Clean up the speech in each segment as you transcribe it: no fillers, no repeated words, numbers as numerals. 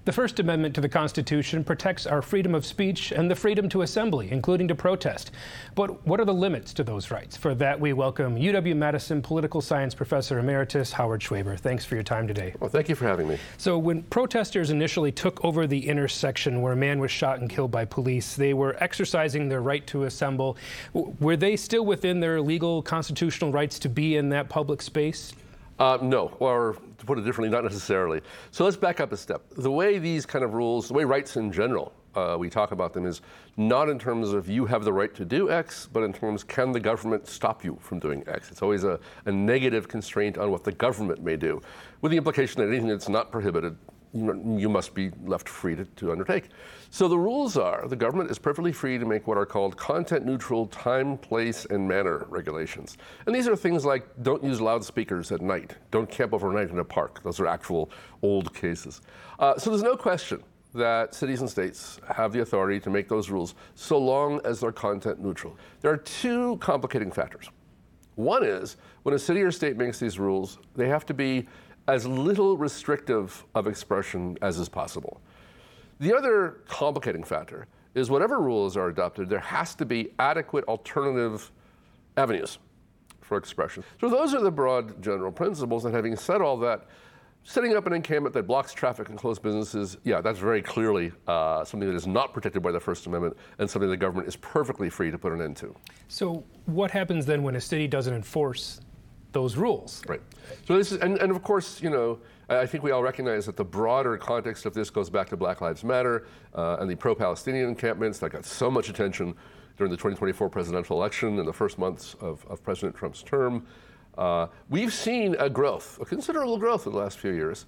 The First Amendment to the Constitution protects our freedom of speech and the freedom to assembly, including to protest. But what are the limits to those rights? For that, we welcome UW-Madison Political Science Professor Emeritus Howard Schwaber. Thanks for your time today. Well, thank you for having me. So when protesters initially took over the intersection where a man was shot and killed by police, they were exercising their right to assemble. Were they still within their legal constitutional rights to be in that public space? No, or to put it differently, not necessarily. So let's back up a step. The way these kind of rules, the way rights in general, we talk about them is not in terms of you have the right to do X, but in terms can the government stop you from doing X. It's always a negative constraint on what the government may do, with the implication that anything that's not prohibited, you must be left free to undertake. So the rules are, the government is perfectly free to make what are called content-neutral time, place, and manner regulations. And these are things like don't use loudspeakers at night, don't camp overnight in a park. Those are actual old cases. So there's no question that cities and states have the authority to make those rules so long as they're content neutral. There are two complicating factors. One is when a city or state makes these rules, they have to be as little restrictive of expression as is possible. The other complicating factor is whatever rules are adopted, there has to be adequate alternative avenues for expression. So those are the broad general principles, and having said all that, setting up an encampment that blocks traffic and closed businesses, yeah, that's very clearly something that is not protected by the First Amendment and something the government is perfectly free to put an end to. So what happens then when a city doesn't enforce those rules? Right. So this is, and of course, I think we all recognize that the broader context of this goes back to Black Lives Matter and the pro-Palestinian encampments that got so much attention during the 2024 presidential election in the first months of President Trump's term. We've seen a considerable growth in the last few years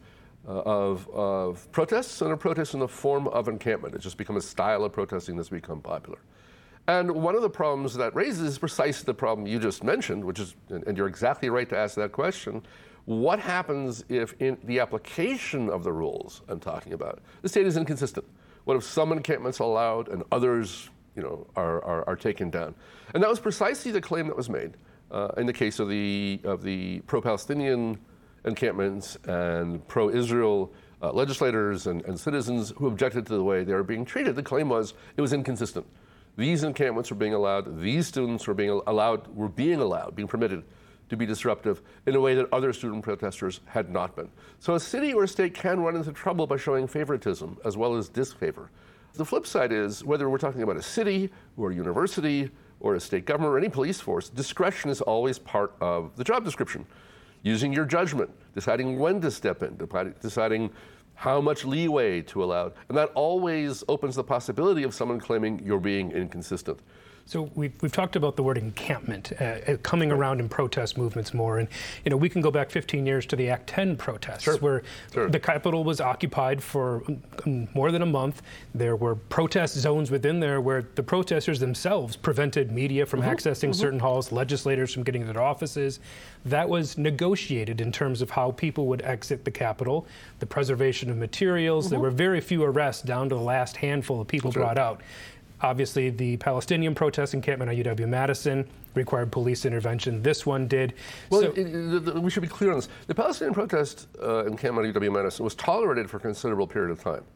of protests, and of protests in the form of encampment. It's just become a style of protesting that's become popular. And one of the problems that raises is precisely the problem you just mentioned, which is, and you're exactly right to ask that question, what happens if in the application of the rules I'm talking about, the state is inconsistent? What if some encampments are allowed and others, are taken down? And that was precisely the claim that was made in the case of the pro-Palestinian encampments and pro-Israel legislators and citizens who objected to the way they were being treated. The claim was it was inconsistent. These encampments were being allowed, these students were being permitted to be disruptive in a way that other student protesters had not been. So a city or a state can run into trouble by showing favoritism as well as disfavor. The flip side is, whether we're talking about a city or a university or a state government or any police force, discretion is always part of the job description. Using your judgment, deciding when to step in, deciding how much leeway to allow. And that always opens the possibility of someone claiming you're being inconsistent. So we've talked about the word encampment coming around in protest movements more. And, we can go back 15 years to the Act 10 protests, where the Capitol was occupied for more than a month. There were protest zones within there where the protesters themselves prevented media from accessing certain halls, legislators from getting to their offices. That was negotiated in terms of how people would exit the Capitol, the preservation of materials. There were very few arrests, down to the last handful of people brought out. Obviously, the Palestinian protest encampment at UW-Madison required police intervention. This one did. Well, we should be clear on this. The Palestinian protest encampment at UW-Madison was tolerated for a considerable period of time.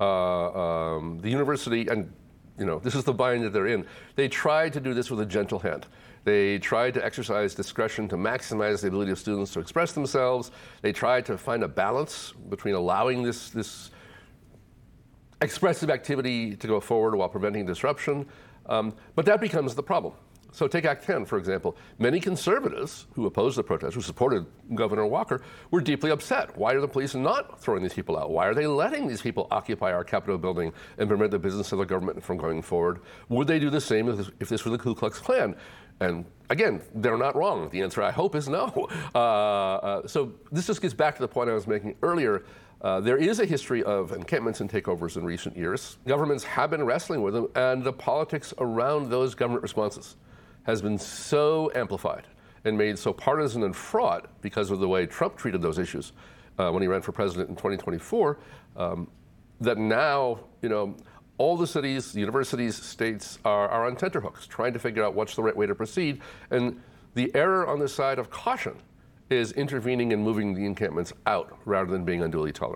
The university, and this is the bind that they're in, they tried to do this with a gentle hand. They tried to exercise discretion to maximize the ability of students to express themselves. They tried to find a balance between allowing this expressive activity to go forward while preventing disruption. But that becomes the problem. So take Act 10, for example. Many conservatives who opposed the protest, who supported Governor Walker, were deeply upset. Why are the police not throwing these people out? Why are they letting these people occupy our Capitol building and prevent the business of the government from going forward? Would they do the same if this were the Ku Klux Klan? And again, they're not wrong. The answer, I hope, is no. So this just gets back to the point I was making earlier. There is a history of encampments and takeovers in recent years. Governments have been wrestling with them, and the politics around those government responses has been so amplified and made so partisan and fraught because of the way Trump treated those issues when he ran for president in 2024, that now, all the cities, the universities, states are on tenterhooks, trying to figure out what's the right way to proceed. And the error on the side of caution is intervening and moving the encampments out rather than being unduly tolerant.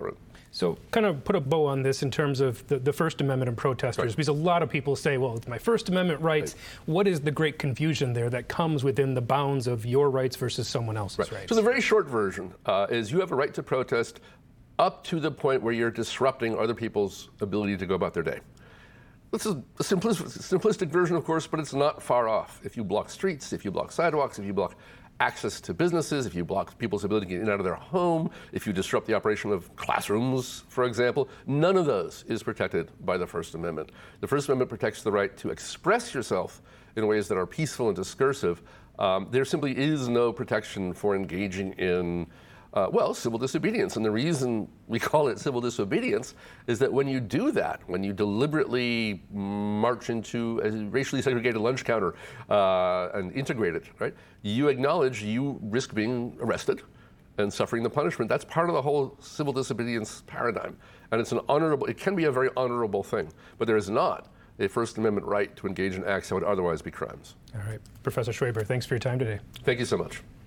So kind of put a bow on this in terms of the First Amendment and protesters, because a lot of people say, well, it's my First Amendment rights. What is the great confusion there that comes within the bounds of your rights versus someone else's rights? So the very short version is you have a right to protest up to the point where you're disrupting other people's ability to go about their day. This is a simplistic version, of course, but it's not far off. If you block streets, if you block sidewalks, if you block access to businesses, if you block people's ability to get in and out of their home, if you disrupt the operation of classrooms, for example, none of those is protected by the First Amendment. The First Amendment protects the right to express yourself in ways that are peaceful and discursive. There simply is no protection for engaging in civil disobedience. And the reason we call it civil disobedience is that when you do that, when you deliberately march into a racially segregated lunch counter and integrate it, right, you acknowledge you risk being arrested and suffering the punishment. That's part of the whole civil disobedience paradigm. And it can be a very honorable thing, but there is not a First Amendment right to engage in acts that would otherwise be crimes. All right. Professor Schwaber, thanks for your time today. Thank you so much.